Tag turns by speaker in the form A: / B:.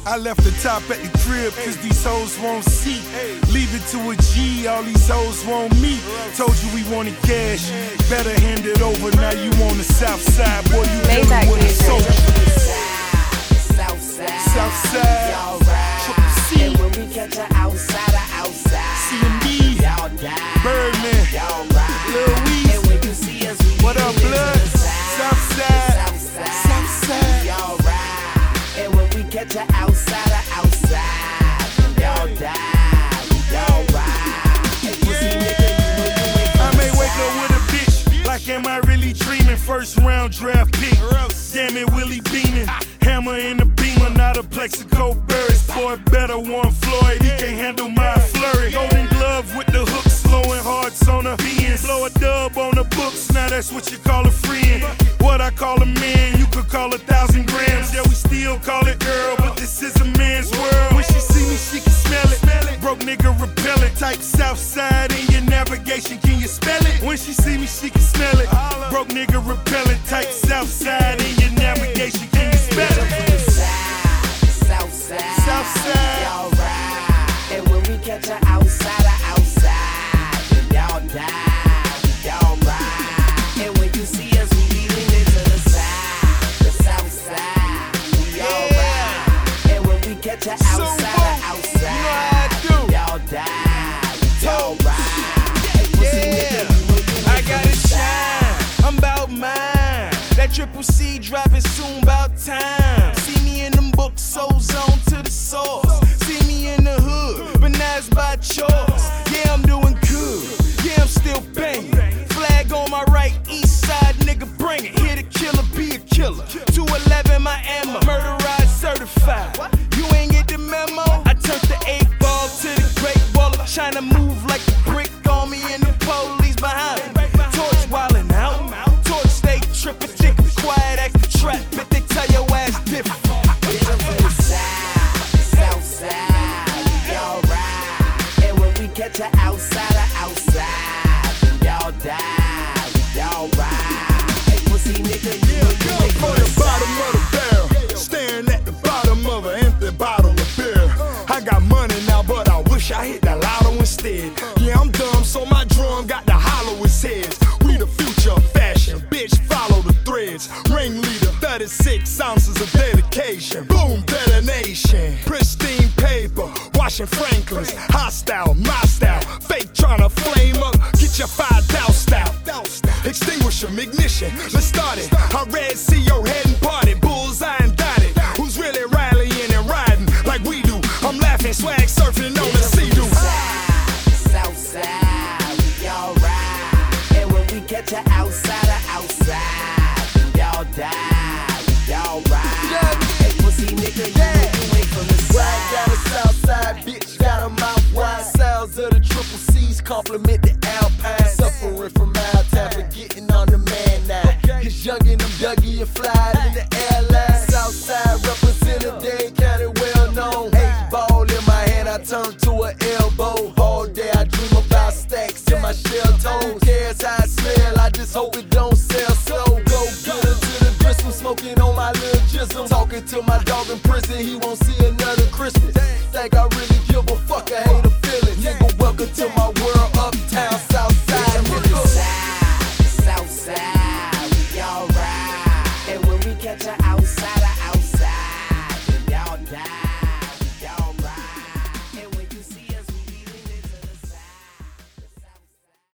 A: I left the top at the crib cause these hoes won't see. Leave it to a G, all these hoes won't meet. Told you we wanted cash, better hand it over. Now you on the south side, boy, you dealing with a soldier. South side, Triple C.
B: And when we catch her outside,
A: C&B, Birdman, Lil Weezy.
B: and when you see us, we
A: What up, blood? South side, South side.
B: y'all ride. And when we catch her outside, y'all die, y'all ride. Hey, pussy nigga, you know you ain't
A: I may wake up with a bitch, like am I really dreaming? First round draft pick, damn it, Willie beaming. Hammer in the beamer, not a Plexico Burris. Boy, better one Floyd, he can't handle my flurry. Golden glove with the hook, slowing hearts on the beans. Blow a dub on the books, now that's what you call a friend. What I call a man, you could call 1,000 grams. Yeah, we still call it girl, but this is a man's world. When she see me, she can smell it. Broke nigga repellent, type south side in your navigation, can you spell it? When she see me, she can smell it. Broke nigga repellent, type south side in your navigation, can you spell it?
B: South side,
A: South side.
B: y'all ride. And when we catch her outside, y'all die, y'all ride. And when you see us, we leading it to the south side, we all ride. And when we catch her outside, y'all die, y'all ride. Hey, pussy nigga, you know you
C: I
B: ain't
C: gotta
B: from the
C: shine, I'm bout mine. That Triple C dropping soon, bout time. See me in them books, so zone to the source. See me in the hood, but now it's by choice. Yeah, I'm doing good, yeah, I'm still banging. Flag on my right, east side, nigga, bring it. Here to killer, be a killer. 211 my ammo, murder ride certified. You ain't get the memo? I turned the 8-ball to the great baller. Tryna move like the brick on me and the police behind me. Torch wildin' out, torch stay trippin', think I'm quiet, act the trap, but they tell your ass different.
B: South side, y'all ride. And when we catch her outside, y'all die, y'all ride. Hey, pussy nigga, you know you ain't
A: From
B: from
A: the bottom of the barrel, staring at the bottom of an empty bottle of beer. I got money now, but I wish I hit the lotto instead. Yeah, I'm dumb, so my drum got the hollowest heads. We the future of fashion, bitch, follow the threads. Ringleader, 36 ounces of dedication. Boom, detonation. Pristine paper, washing Franklin's. Hostile, my style. Fake tryna flame up, get your fire doused out. Extinguish 'em, ignition, let's start it. I read, see your head and party. Bullseye and dotted. Who's really rallying and riding like we do? I'm laughing, swag surfing on the sea-doo.
B: South side, we all ride. And when we catch her outside, y'all die, y'all ride. Hey, pussy nigga, you know you ain't from the
D: Ride down the south side, bitch, got a mouth wide. Sounds of the Triple C's compliment the Alpine. Suffering from mild time, forgetting on the man now. It's youngin', I'm Dougie and fly in the airline. South side representative, Dade County well known. 8-ball in my hand, I turn to an elbow. All day I dream about stacks in my shell toes. Cares how I smell, I just hope it don't sell slow. Go get her to the gristle, smoking on my little jizzle. Talking to my dog in prison, he won't see another Christmas. Think I really give a fuck, I hate a feeling. Nigga, welcome to my